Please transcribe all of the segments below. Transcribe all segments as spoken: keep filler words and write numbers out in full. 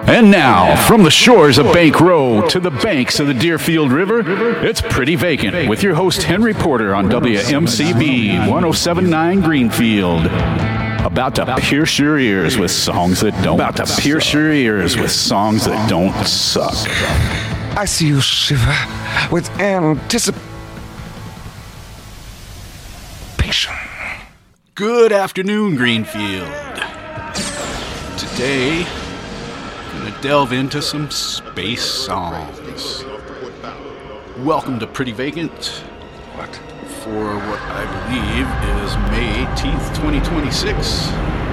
And now, from the shores of Bank Row to the banks of the Deerfield River, it's Pretty Vacant with your host Henry Porter on W M C B one oh seven point nine Greenfield. About to pierce your ears with songs that don't About to pierce your ears with songs that don't suck. I see you shiver with anticipation. Good afternoon, Greenfield. Today, I'm gonna delve into some space songs. Welcome to Pretty Vacant. What? For what I believe is May eighteenth, twenty twenty-six.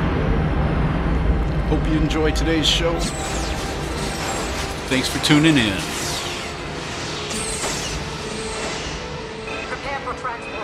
Hope you enjoyed today's show. Thanks for tuning in. Prepare for transport.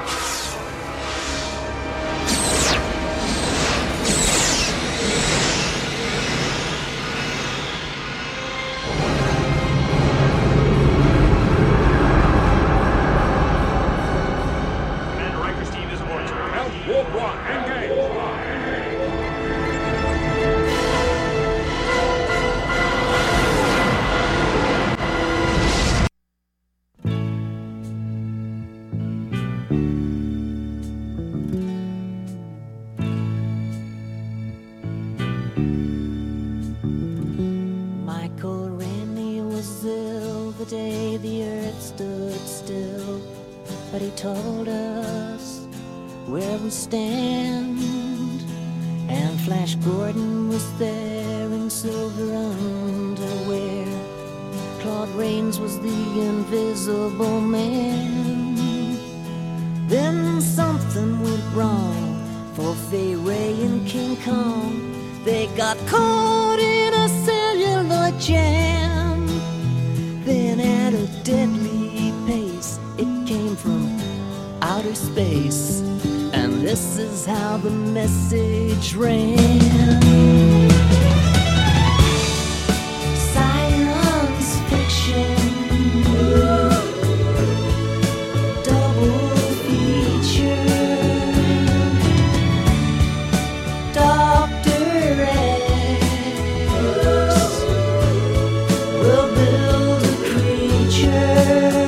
Told us where we stand, and Flash Gordon was there in silver underwear. Claude Rains was the invisible man. Then something went wrong for Fay Ray and King Kong. They got caught in a cellular jam. Then at a deadly pace, it came from outer space, and this is how the message ran. Science fiction, double feature, Doctor X will build a creature.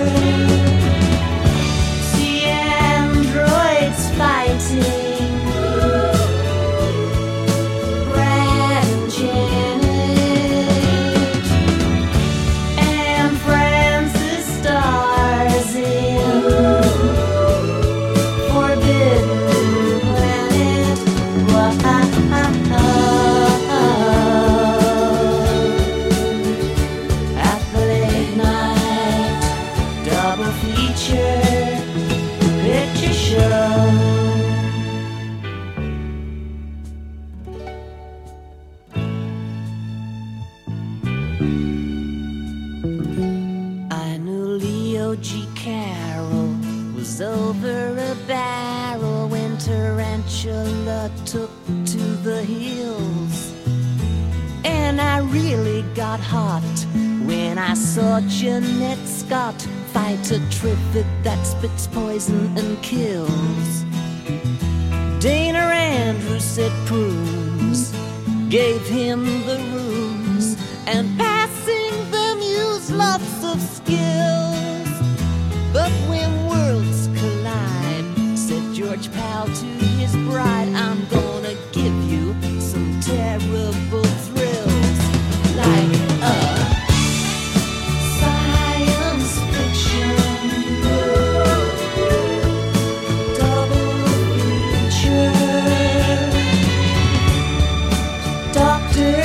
Took to the hills, and I really got hot when I saw Jeanette Scott fight a Triffitt that spits poison and kills. Dana Andrews said prunes gave him the runes, and passing them used lots of skills. But when worlds collide, said George Powell to his bride, I'm gonna give you some terrible thrills, like a science fiction double feature, Doctor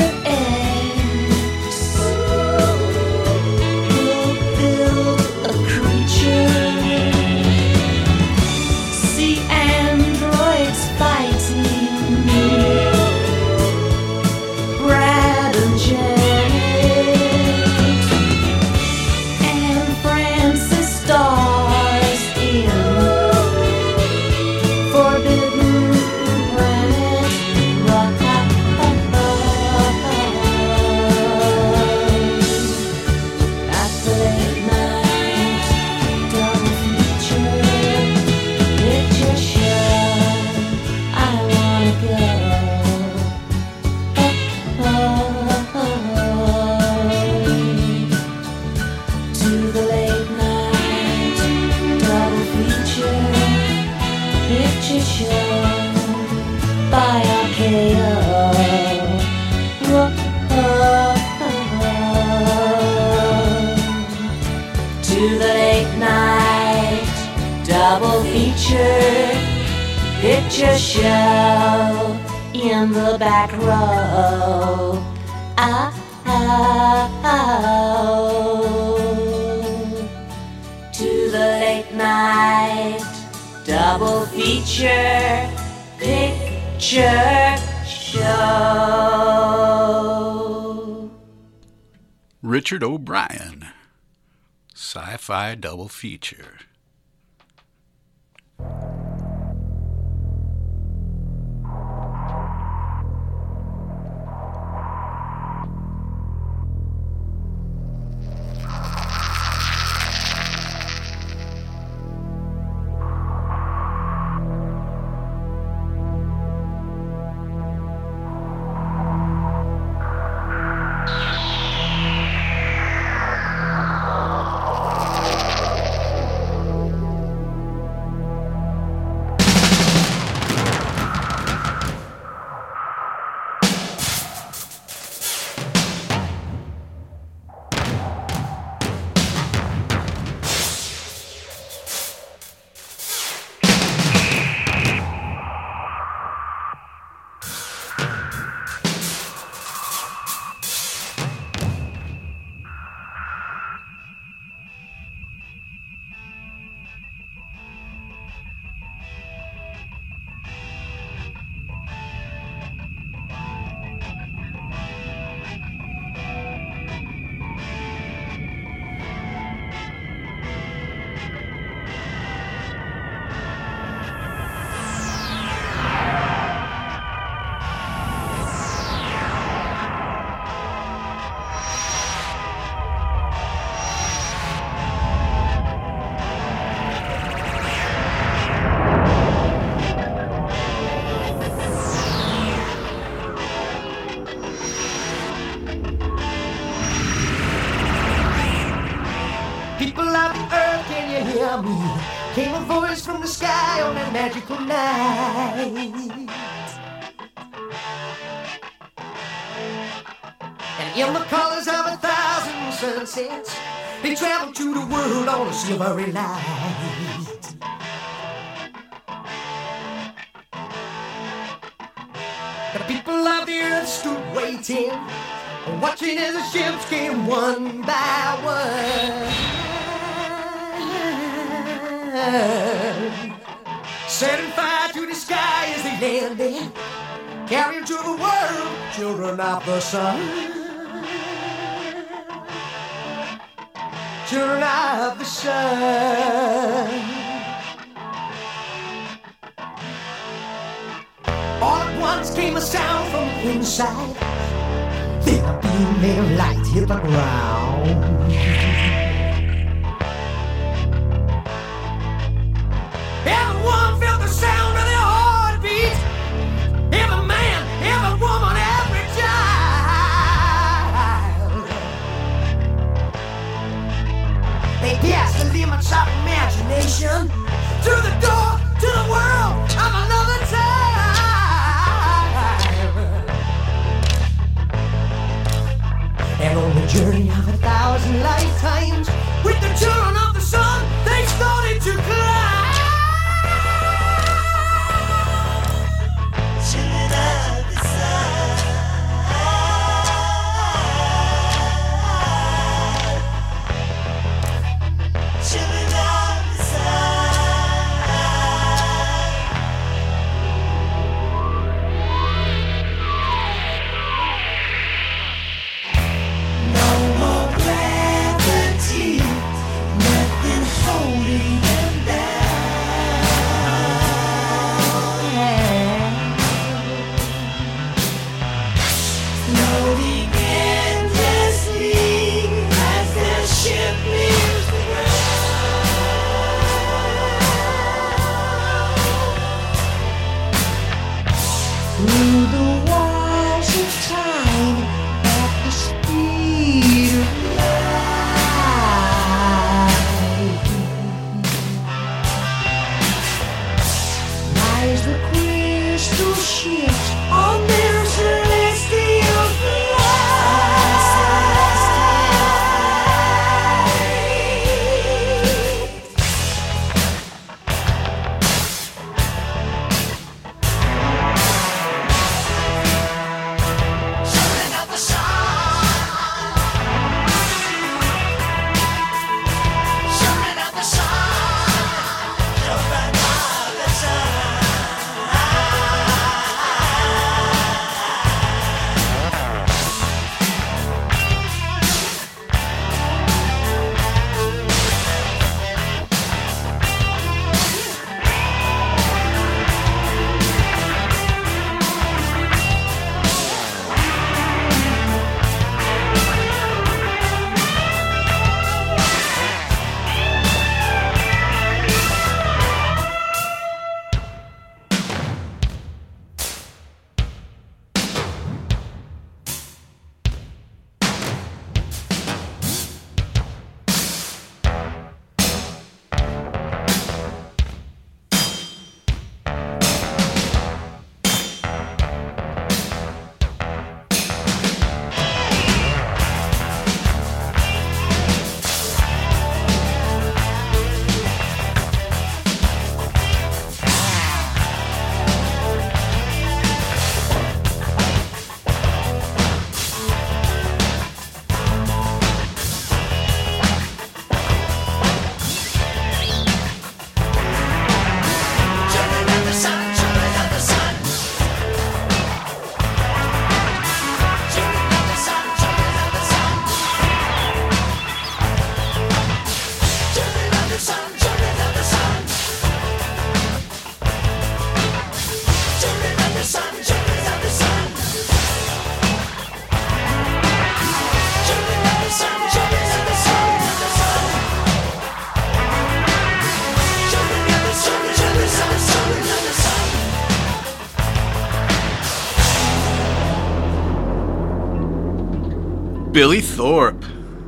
X will build a creature. See androids fighting, Brad and Janet, and Francis stars in Forbidden Planet. At the late night double feature picture show, I wanna go. Oh, oh, oh. feature picture show in the back row. Ah, ah, oh. To the late night double feature picture show. Richard O'Brien, sci-fi double feature. Came a voice from the sky on that magical night, and in the colors of a thousand sunsets, they traveled to the world on a silvery light. The people of the earth stood waiting, watching as the ships came one by one, setting fire to the sky as they landed, carrying to the world children of the sun, children of the sun. All at once came a sound from inside, then a beam made of light hit the ground. Everyone felt the sound of their heartbeat. Every man, every woman, every child. They passed the limits of imagination through the door to the world of another time. And on the journey of a thousand lifetimes, with the children of the sun, they started to climb. Nothing holding them down. Billy Thorpe.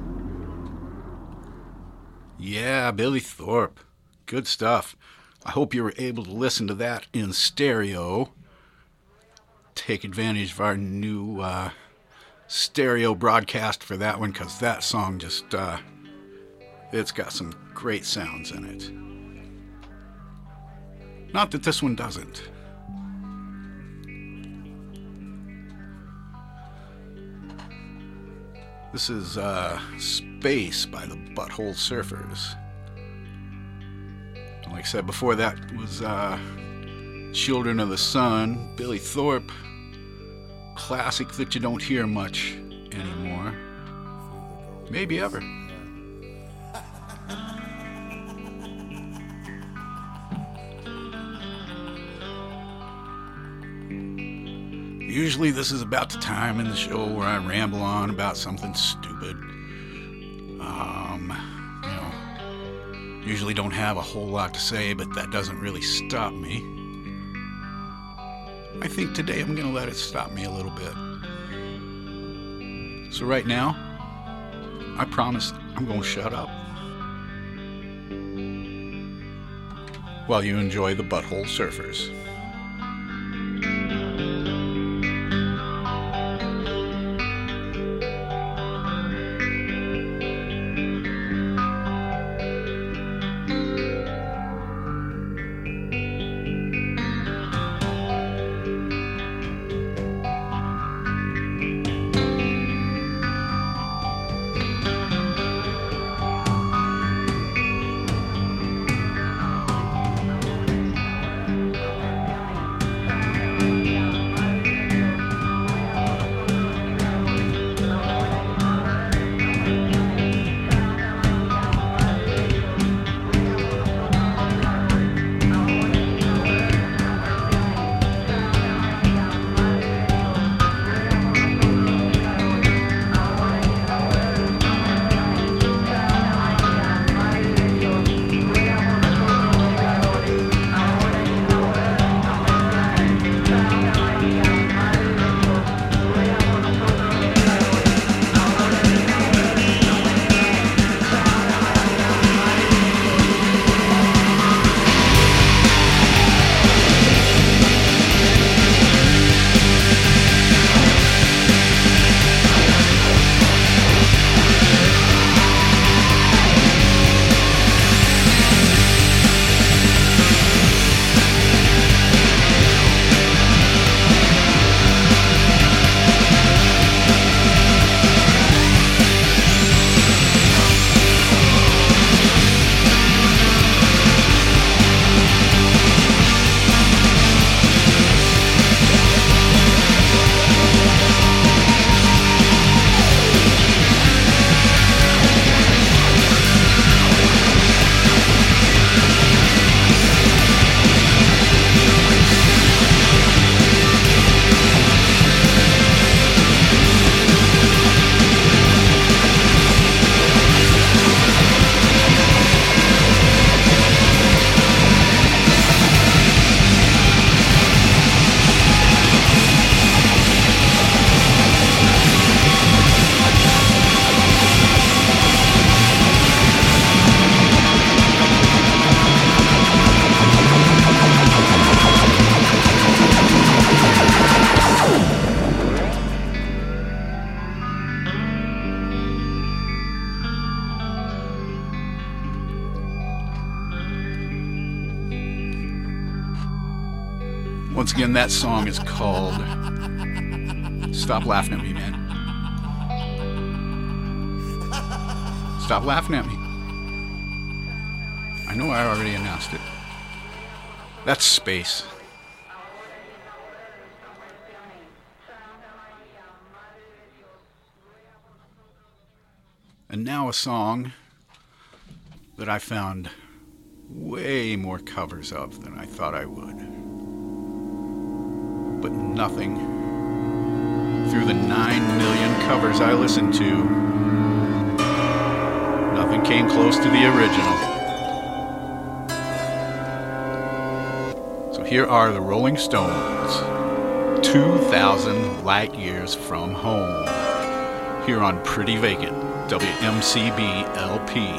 Yeah, Billy Thorpe. Good stuff. I hope you were able to listen to that in stereo. Take advantage of our new uh, stereo broadcast for that one, because that song just, uh, it's got some great sounds in it. Not that this one doesn't. This is uh, Space by the Butthole Surfers. And like I said before, that was uh, Children of the Sun, Billy Thorpe. Classic that you don't hear much anymore. Maybe ever. Usually this is about the time in the show where I ramble on about something stupid. Um, you know, usually don't have a whole lot to say, but that doesn't really stop me. I think today I'm going to let it stop me a little bit. So right now, I promise I'm going to shut up while you enjoy the Butthole Surfers. Once again, that song is called Stop Laughing at Me, Man. Stop laughing at me. I know I already announced it. That's Space. And now a song that I found way more covers of than I thought I would. But nothing through the nine million covers I listened to, nothing came close to the original. So here are the Rolling Stones, two thousand Light Years from Home. here on Pretty Vacant, W M C B L P.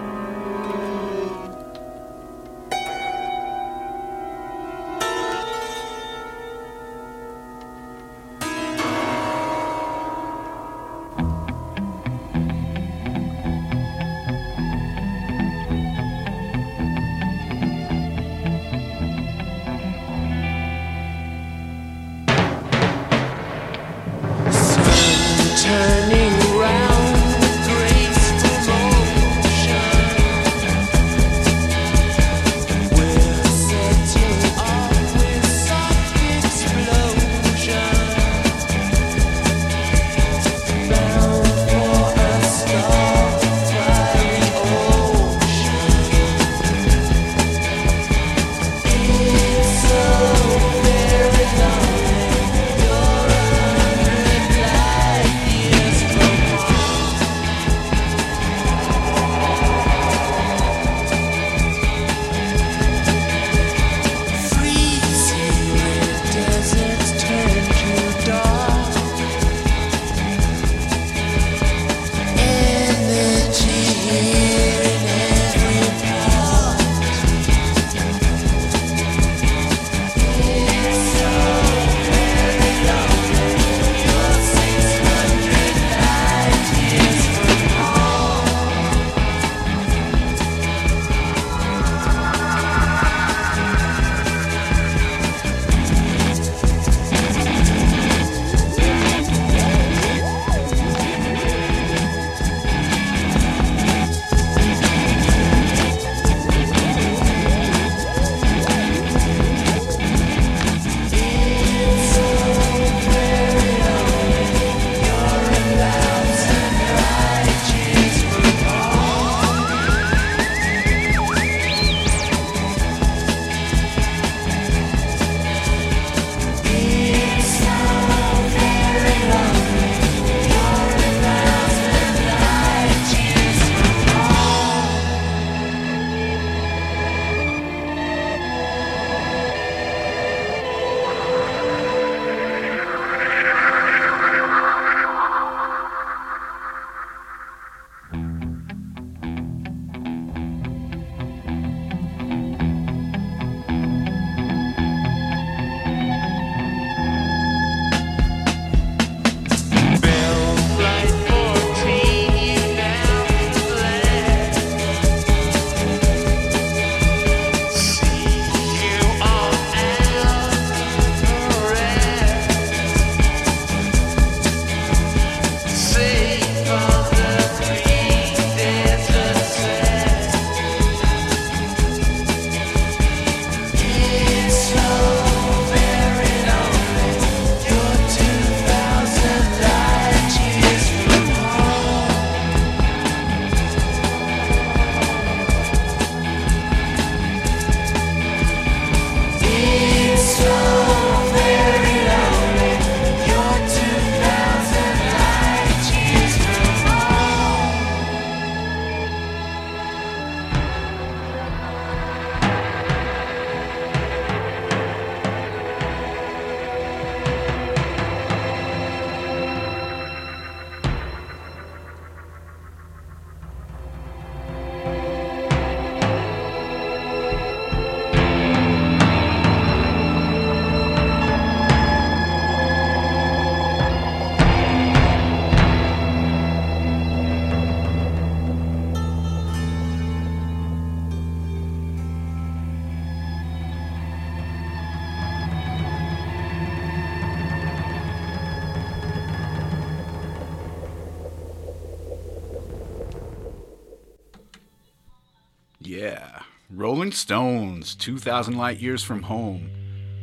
Yeah, Rolling Stones, two thousand Light Years from Home.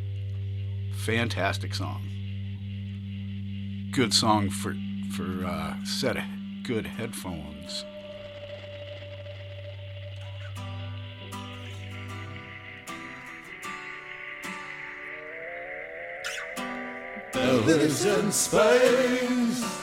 Fantastic song. Good song for for uh, set of good headphones. Bellies in space.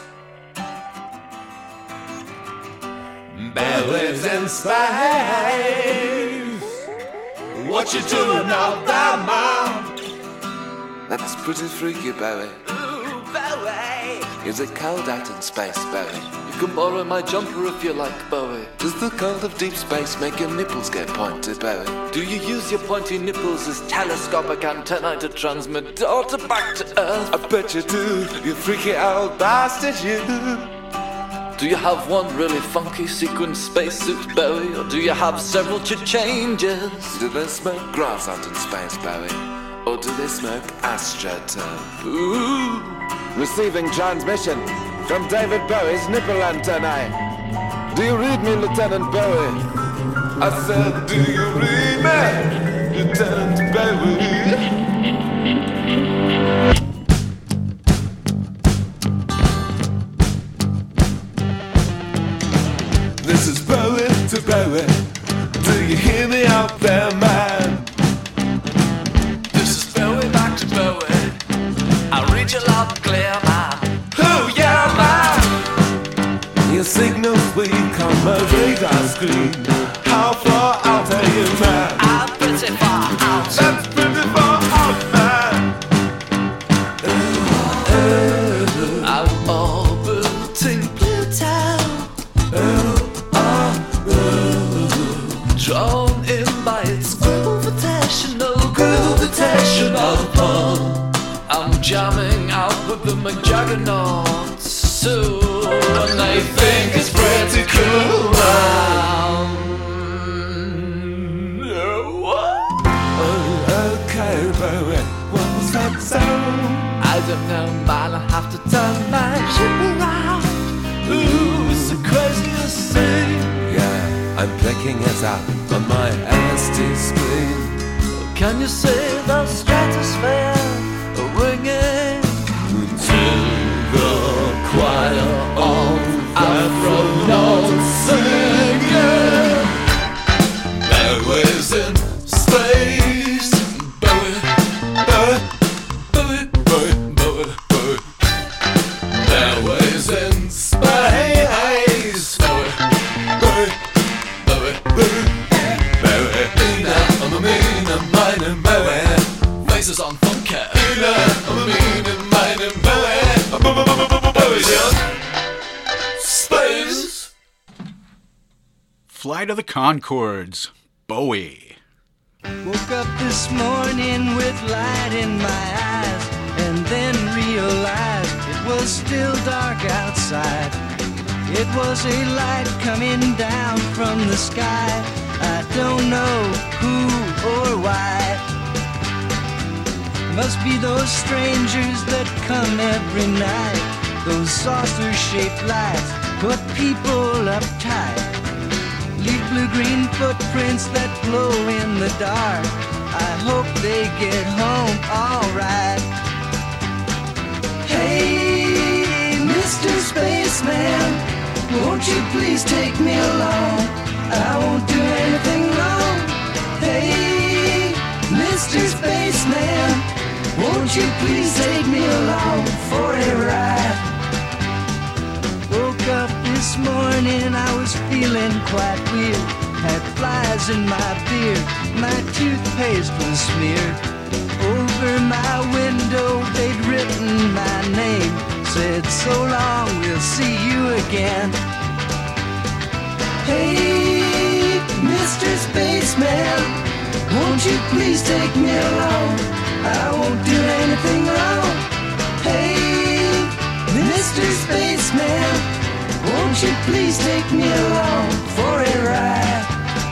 Bellies in space. What you doing out there, Mom? That's pretty freaky, Bowie. Ooh, Bowie. Is it cold out in space, Bowie? You can borrow my jumper if you like, Bowie. Does the cold of deep space make your nipples get pointed, Bowie? Do you use your pointy nipples as telescopic antennae to transmit data back to Earth? I bet you do, you freaky old bastard, you. Do you have one really funky sequin spacesuit, Bowie? Or do you have several ch-changes? Do they smoke grass out in space, Bowie? Or do they smoke astroturf? Ooh. Receiving transmission from David Bowie's nipple antennae. Do you read me, Lieutenant Bowie? I said, do you read me, Lieutenant Bowie? This is Bowie to Bowie. Do you hear me out there, man? This is Bowie back to Bowie. I read you loud and clear, man. Oh yeah, man. Your signals weak on my radar screen. How far out are you, man? I'm pretty far out. That's pretty far out, man. Oh, oh, I'm orbiting Pluto. oh, oh, oh. Drawn in by its gravitational, gravitational pull. I'm jamming out with the McJaggernauts soon, and they think it's pretty cool. Um, what? Oh, okay, Bowie. What was that sound? I don't know, man. I have to turn my ship around. Ooh, it's the craziest thing. Yeah, I'm picking it up on my L S D screen. Can you see the stratosphere ringing to the choir of astronauts singing? Bowie's in space. Bowie, Bowie, Bowie, Bowie, Bowie, Bowie. Bowie's in space. Bowie, Bowie, Bowie, Bowie, Bowie. Ina, I'm a mean, I'm mine, and Bowie. Faces on funky. Ina, I'm a mean, and mine, and Bowie. Bowie's in space. Flight of the Conchords, Bowie. Woke up this morning with light in my eyes, and then realized it was still dark outside. It was a light coming down from the sky. I don't know who or why. Must be those strangers that come every night. Those saucer-shaped lights put people uptight. Leave blue-green footprints that glow in the dark. I hope they get home alright. Hey, Mister Spaceman, won't you please take me along? I won't do anything wrong. Hey, Mister Spaceman, won't you please take me along for a ride? Woke up this morning, I was feeling quite weird. Had flies in my beard, my toothpaste was smeared. Over my window, they'd written my name. Said, so long, we'll see you again. Hey, Mister Spaceman, won't you please take me along? I won't do anything wrong. Hey, Mister Spaceman, won't you please take me along for a ride?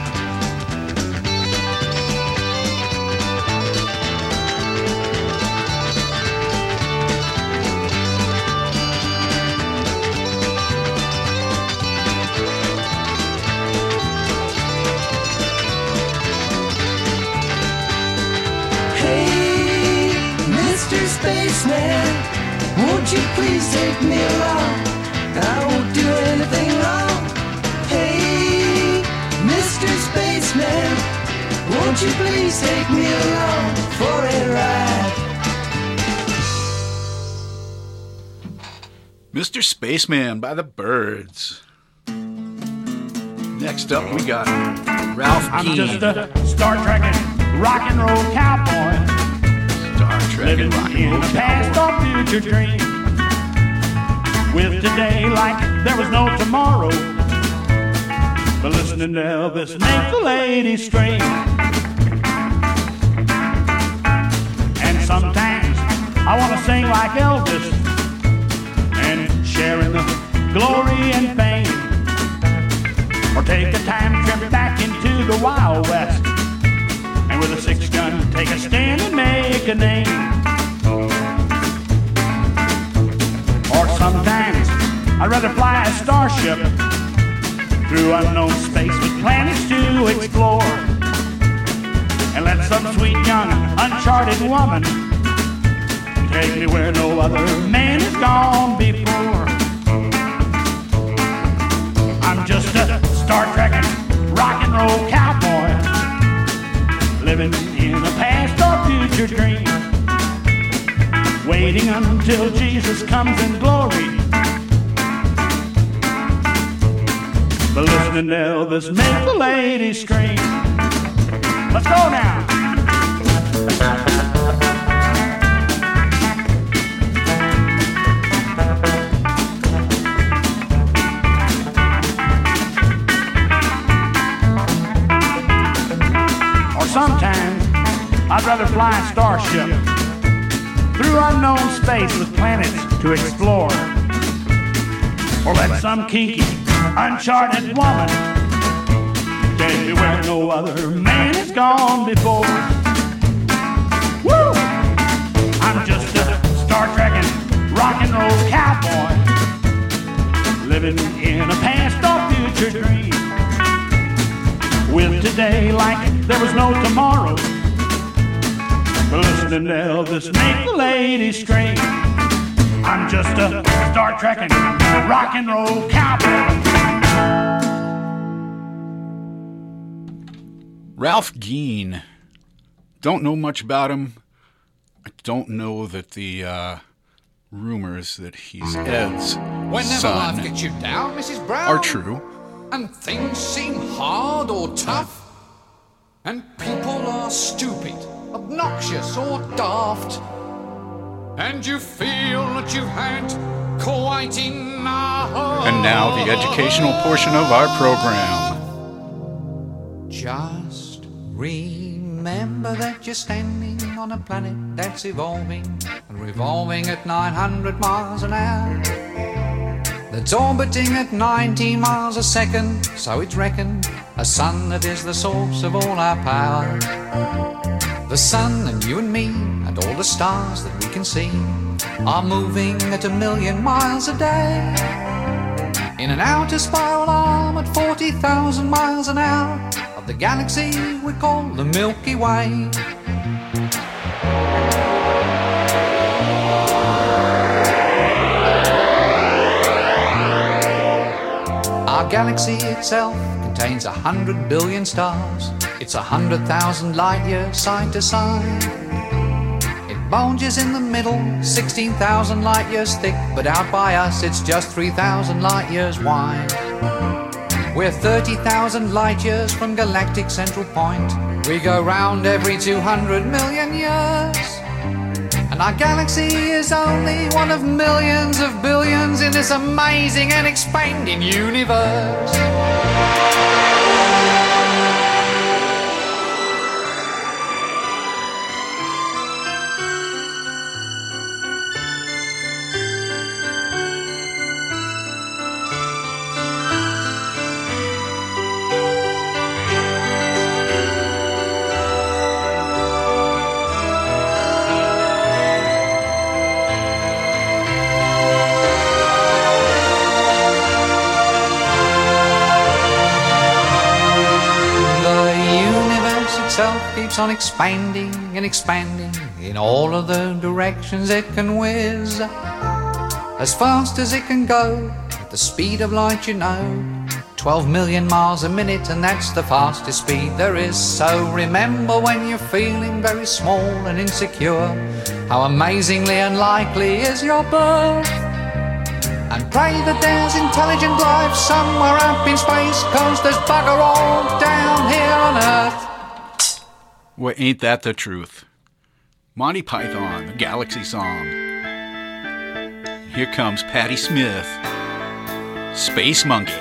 Spaceman, won't you please take me along? I won't do anything wrong. Hey, Mister Spaceman, won't you please take me along for a ride? Mister Spaceman by the Byrds. Next up, we got Ralph I'm Keane. just a Star Trek and rock and roll cowboy, Star Trek living and rock in and a roll past cowboy. or future dream. with today like there was no tomorrow. But listening to Elvis make the ladies scream. And sometimes I want to sing like Elvis and share in the glory and fame. Or take a time trip back into the Wild West and with a six gun take a stand and make a name. Or sometimes I'd rather fly a starship through unknown space with planets to explore and let some sweet young uncharted woman take me where no other man has gone before. I'm just a Star Trek and rock and roll cowboy living in a past or future dream, waiting until Jesus comes in glory. But listening to Elvis make the ladies scream. Let's go now. Or sometimes I'd rather fly a starship through unknown space with planets to explore. Or let some kinky, uncharted woman take me where no other man has gone before. Woo! I'm just a Star Trek and rock and roll cowboy living in a past or future dream, with today like there was no tomorrow. But listening to Elvis make the ladies scream. I'm just a Star Trek and rock and roll cowboy. Ralph Gein. Don't know much about him. I don't know that the uh, rumors that he's Ed's Whenever son life gets you down, Missus Brown, are true. and things seem hard or tough, and people are stupid, obnoxious or daft, and you feel that you've had quite enough. And now the educational portion of our program. Just remember that you're standing on a planet that's evolving and revolving at nine hundred miles an hour, that's orbiting at nineteen miles a second, so it's reckoned a sun that is the source of all our power. The sun and you and me and all the stars that we can see are moving at a million miles a day in an outer spiral arm at forty thousand miles an hour of the galaxy we call the Milky Way. Our galaxy itself contains a hundred billion stars. It's a hundred thousand light years side to side. It bulges in the middle, sixteen thousand light years thick, but out by us it's just three thousand light years wide. We're thirty thousand light years from galactic central point. We go round every two hundred million years. And our galaxy is only one of millions of billions in this amazing and expanding universe. Keeps on expanding and expanding in all of the directions it can whiz, as fast as it can go, at the speed of light, you know, twelve million miles a minute, and that's the fastest speed there is. So remember when you're feeling very small and insecure, how amazingly unlikely is your birth, and pray that there's intelligent life somewhere up in space, 'cause there's bugger all down here on Earth. Well, ain't that the truth? Monty Python, the Galaxy Song. here comes Patti Smith, Space Monkey.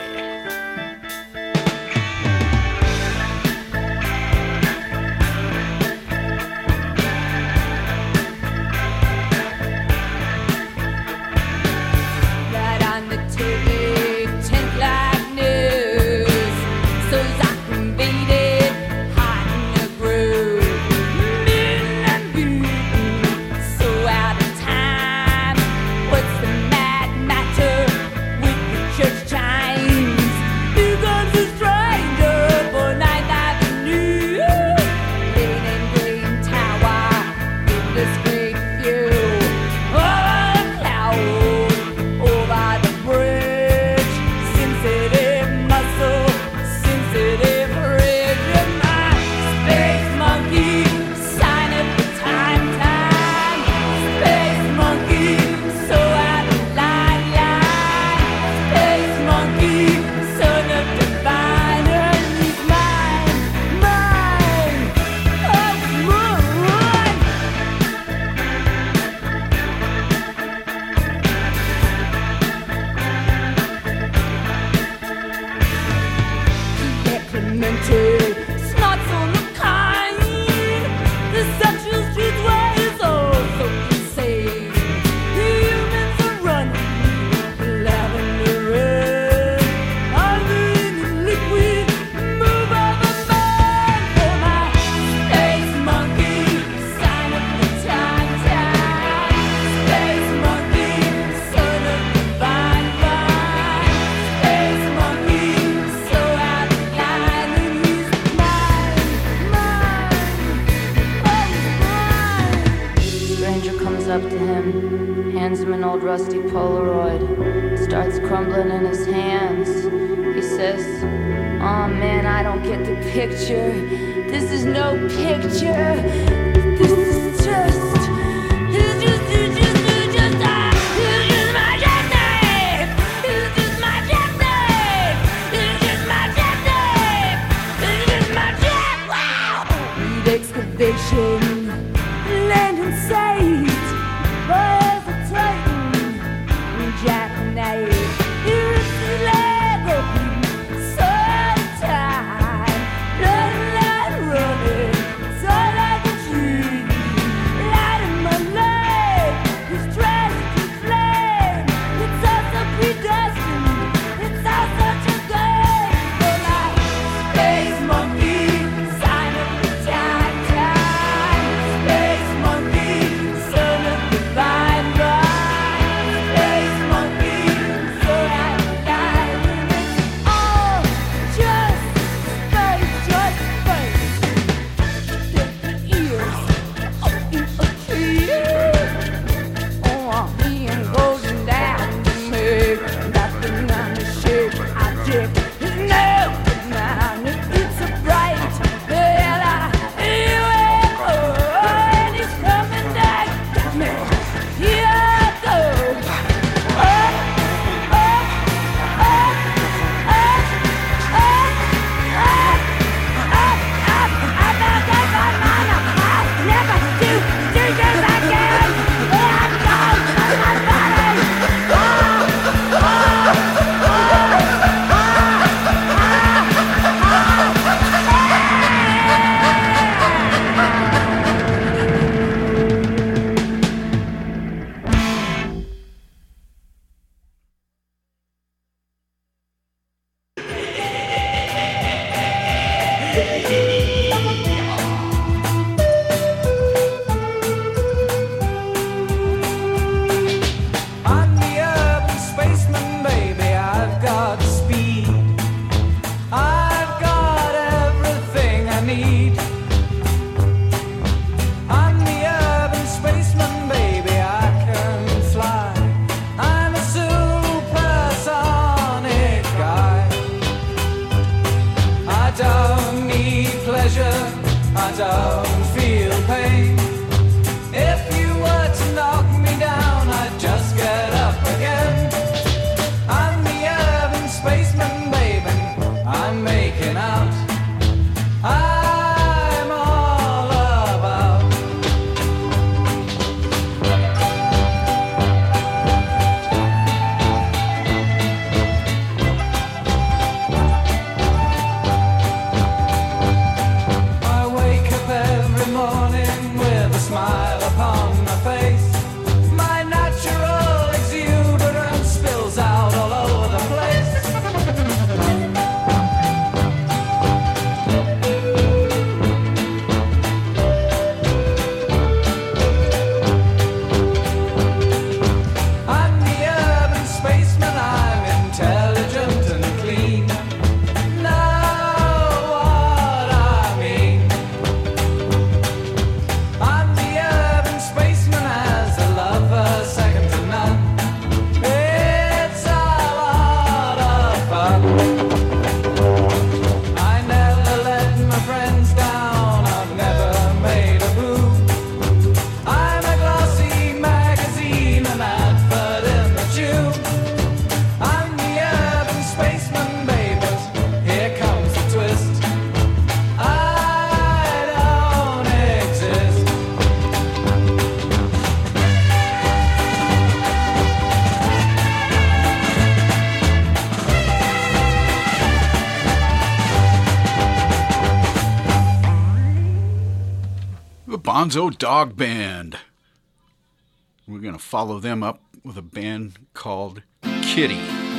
Bonzo Dog Band. We're going to follow them up with a band called Kitty.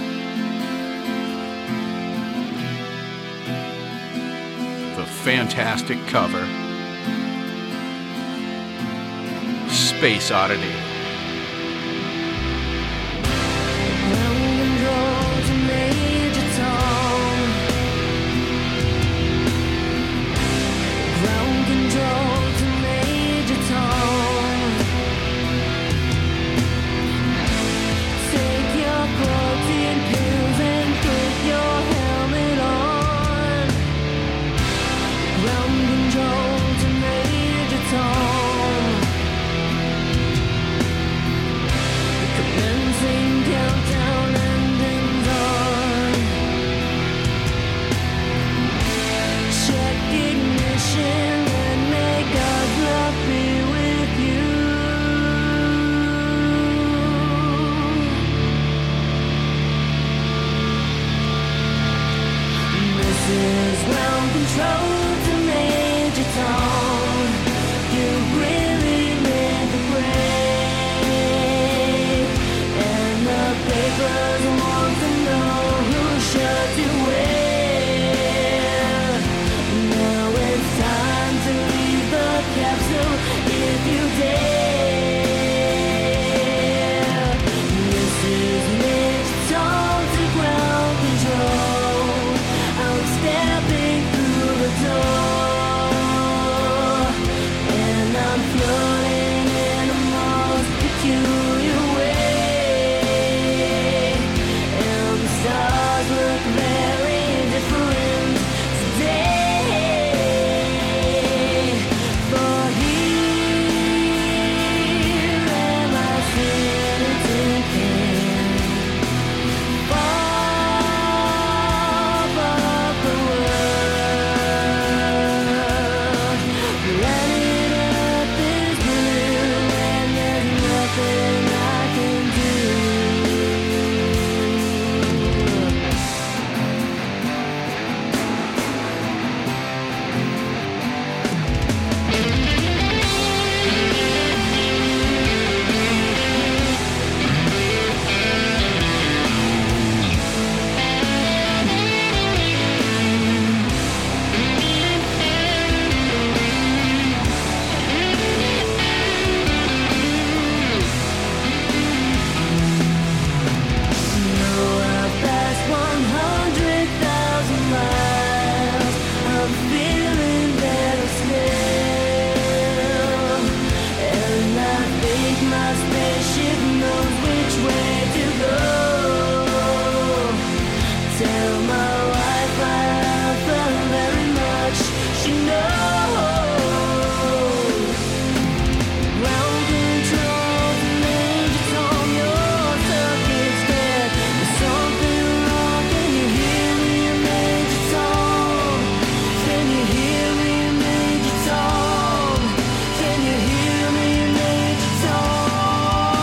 The fantastic cover, Space Oddity.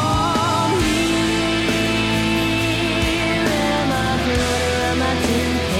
Tin can.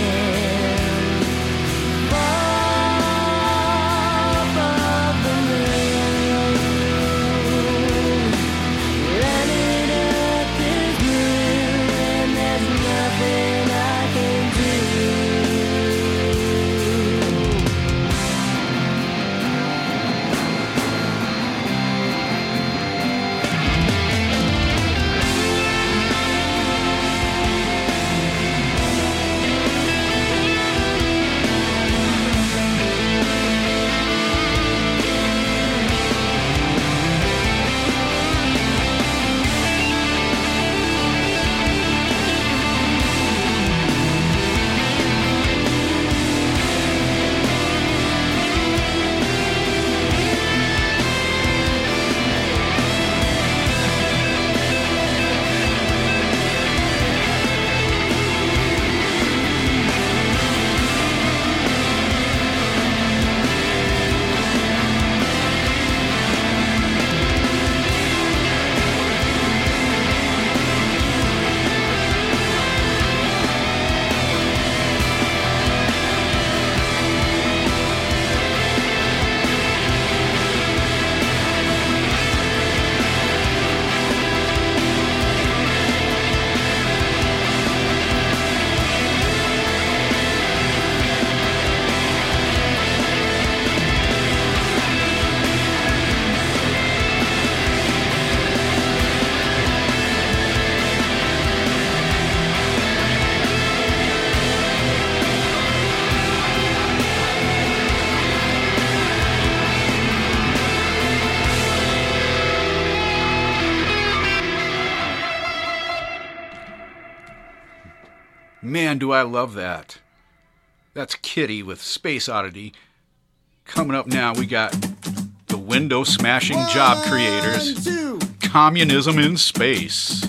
Man, do I love that. That's Kitty with Space Oddity. Coming up now, we got the window-smashing job creators. Two. Communism in Space.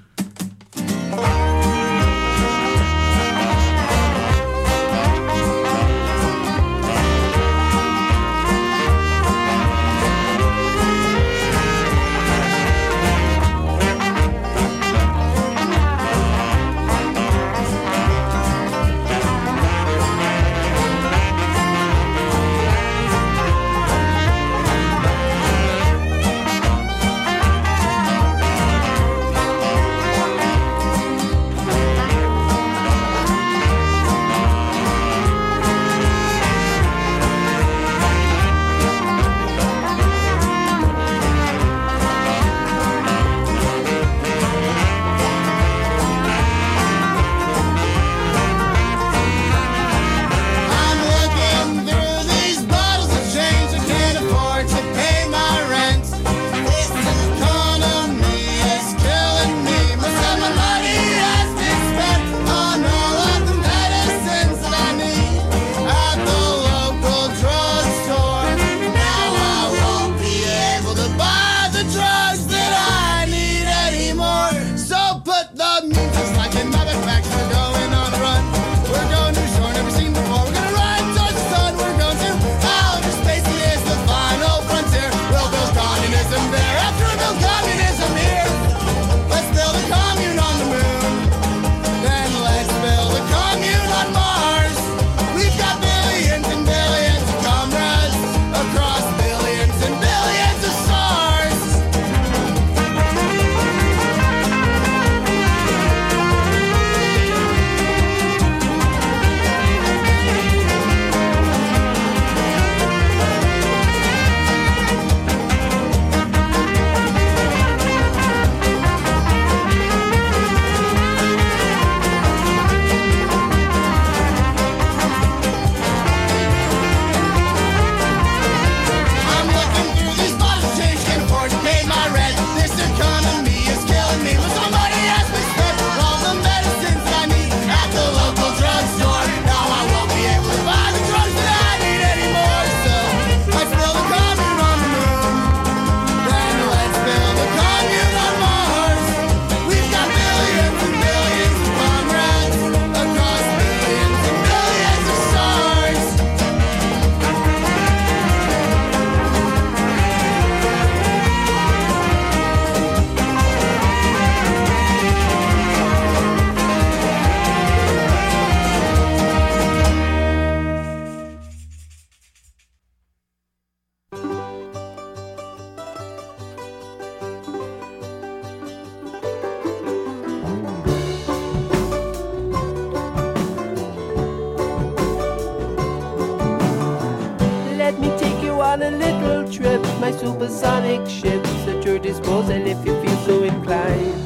on a little trip. My supersonic ship's at your disposal if you feel so inclined.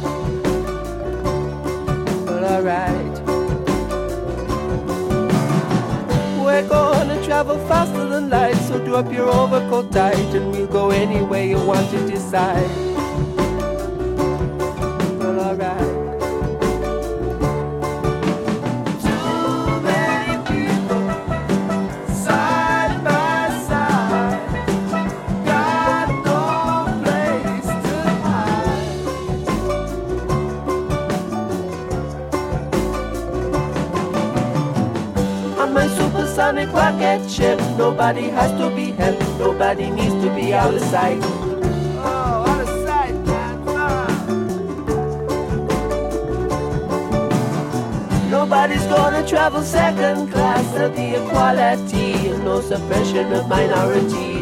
Well, alright. We're gonna travel faster than light, so do up your overcoat tight, and we'll go anywhere you want to decide. Well, alright. Sonic rocket ship, nobody has to be helped, nobody needs to be out of sight. Oh, out of sight, man. Ah. Nobody's gonna travel second class, there'll be equality and no suppression of minorities.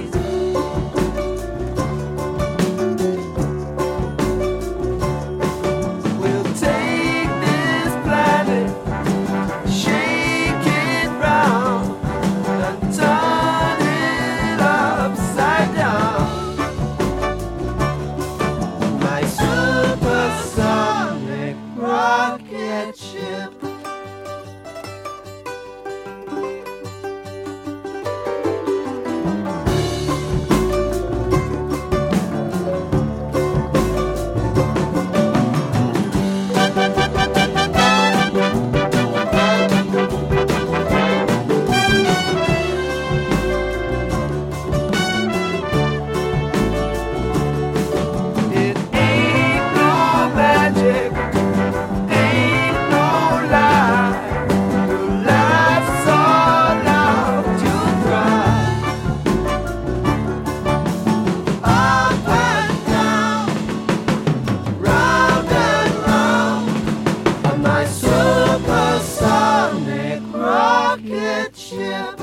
rocket ship.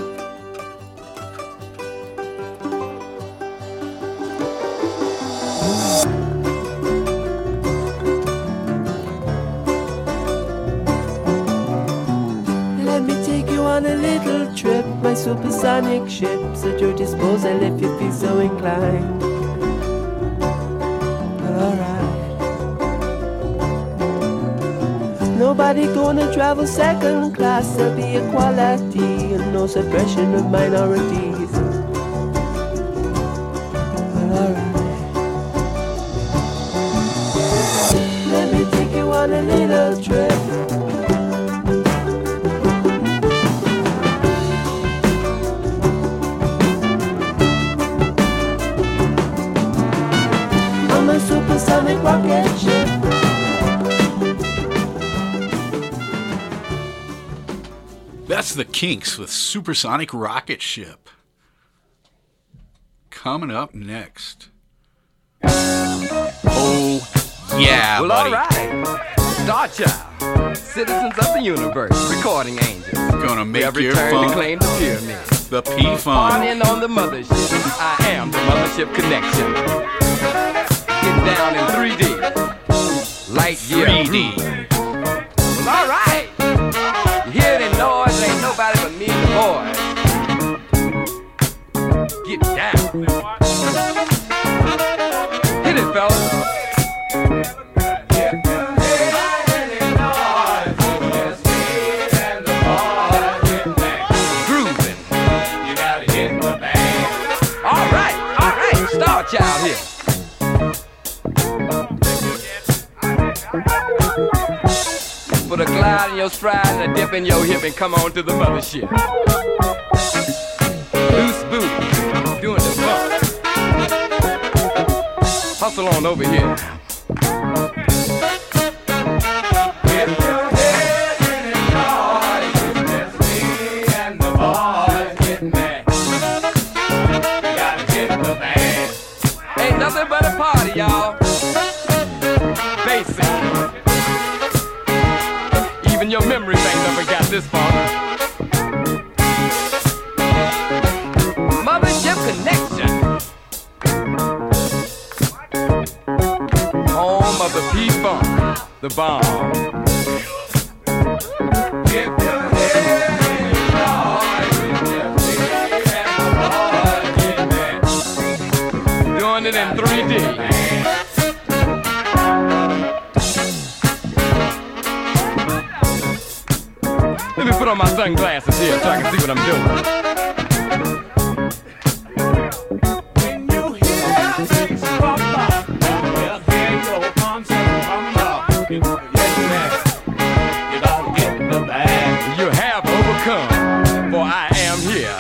Let me take you on a little trip, my supersonic ship's at your disposal if you feel so inclined. Alright. Nobody gonna travel second class, there'll be equality and no suppression of minorities. Alright. Let me take you on a little trip. Supersonic rocket ship. That's the Kinks with Supersonic Rocket Ship. Coming up next. Oh, yeah, well, buddy. all right. Star Child, citizens of the universe, recording angels. Gonna make we have your returned fun. to claim the pyramid. The P-Funk. Partying on the mothership. I am the mothership connection. Getting down in three D. Light year. three D. Well, all right. You hear that noise? Ain't nobody but me and the boys. Get down. Hit it, fellas. Grooving. You gotta hit the band. All right, all right. Star Child here. Put a glide in your stride and a dip in your hip and come on to the mothership. Loose boot, doing the bump. Hustle on over here. If your head in it noise, it's me and the boys getting mad. You gotta hit the band. Ain't nothing but a party, y'all. Basic. Even your memory bank never got this far. Mothership connection. Home of the P-Funk, the bomb. If your head is noise, it's and the boys get mad. Doing it in three D. Let me put on my sunglasses here so I can see what I'm doing. When you hear things from up, well, here your concept from up. Yes, man, you gotta get the bag. You have overcome, for I am here.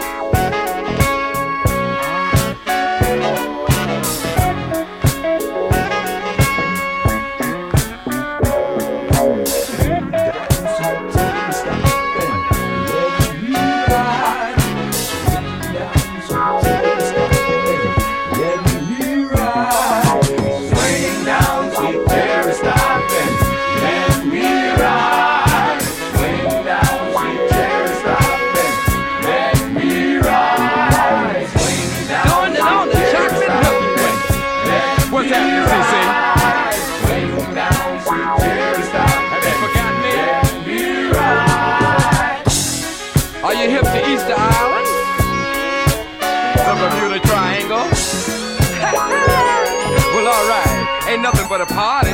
Ain't nothing but a party.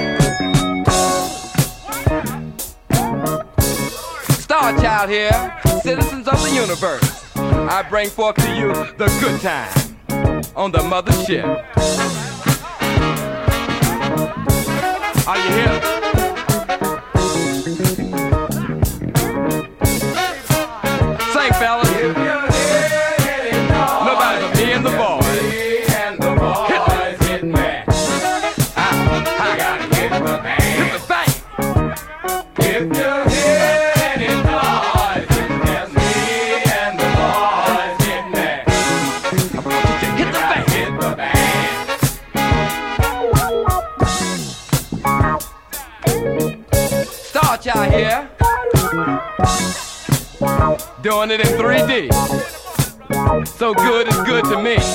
Star Child here, citizens of the universe. I bring forth to you the good time on the mothership. Are you here? Sing, fellas. Nobody but me and the boys. Doing it in three D. So good is good to me.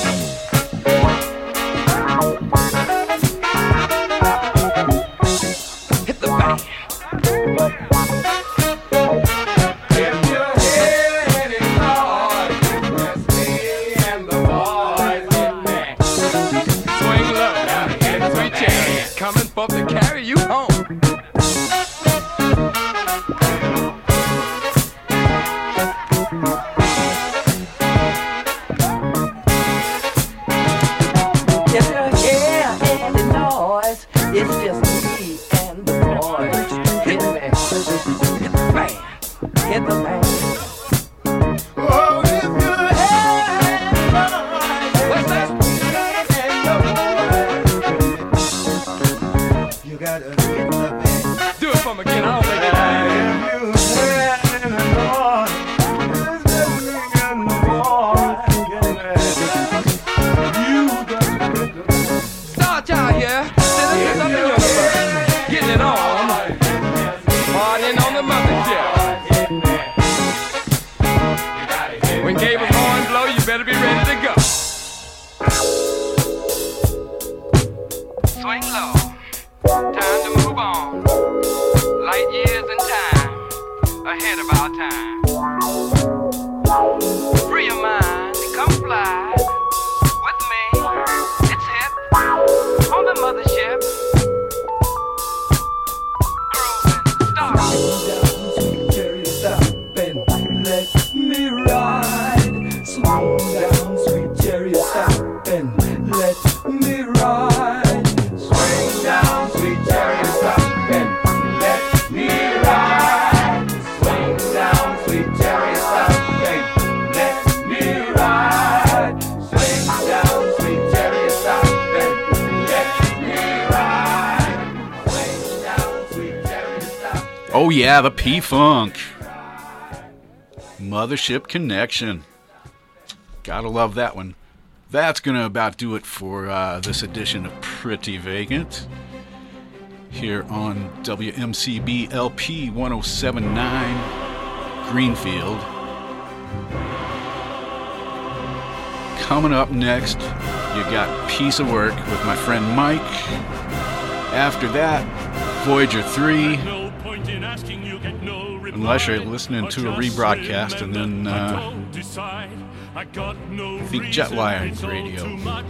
Hit the bank. Coming for to carry you home. If you hear any noise, it's just me and the boys. Hit me, hit the band, hit the band. Oh, if you hear any noise, what's that? You gotta hit the band. Do it for me again, I don't think it Start out here, sitting up in your butt, getting it on, partying on the mothership. When Gable's horn blow, you better be ready to go. Swing low. Time to move on. Light years in time, ahead of our time. Free your mind and come fly with me. It's hip on the mothership. Grooving, starting. Stop and let me ride. Slow down, sweet cherry, stop and let me ride. Swing down, sweet cherry, stop and let me ride. Swing down, sweet cherry, stop and let me ride. Swing down, sweet cherry, stop and let me ride. Swing down, sweet cherry, stop. Oh yeah, the P-Funk. Mothership Connection. Gotta love that one. That's gonna about do it for uh, this edition of Pretty Vacant here on W M C B L P one oh seven point nine Greenfield. Coming up next, you got Piece of Work with my friend Mike. After that, Voyager three. Unless you're listening to a rebroadcast, and then uh, I think Jetwire Radio.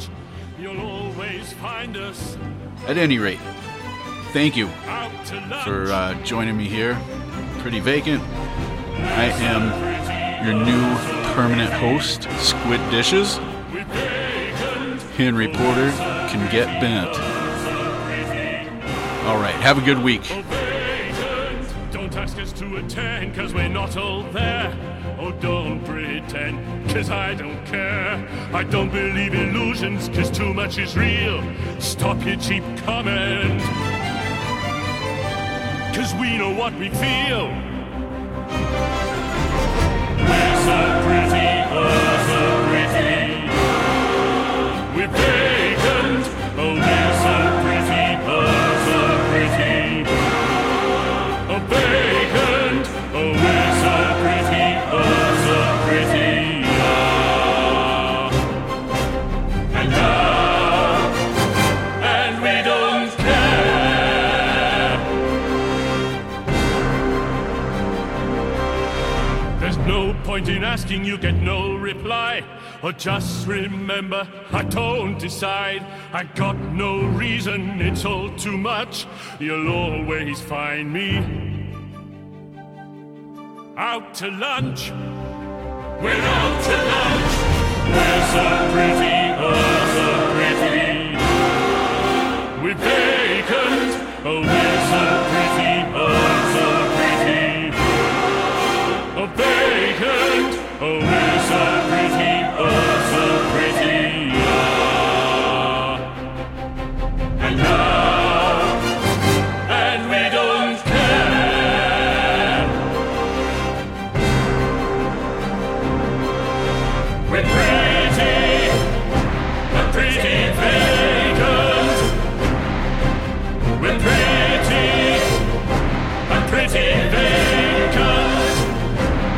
At any rate, thank you for uh, joining me here. Pretty Vacant. I am your new permanent host, Squid Dishes. Henry Porter can get bent. All right, have a good week. Don't ask us to attend, cause we're not all there. Oh, don't pretend, cause I don't care. I don't believe illusions, cause too much is real. Stop your cheap comment, cause we know what we feel. We're so pretty, oh so pretty. We're vacant, oh we're so pretty, oh so pretty. Oh vacant, oh we're so pretty, oh so pretty. Ah. And now, and we don't care. There's no point in asking, you get no reply. Or just remember, I don't decide. I got no reason, it's all too much. You'll always find me out to lunch. We're out to lunch. We're so pretty, oh so pretty. We're vacant, oh we're so pretty, oh so pretty. Oh vacant, oh we're so pretty, oh so pretty. Ah. And now, and we don't care. We're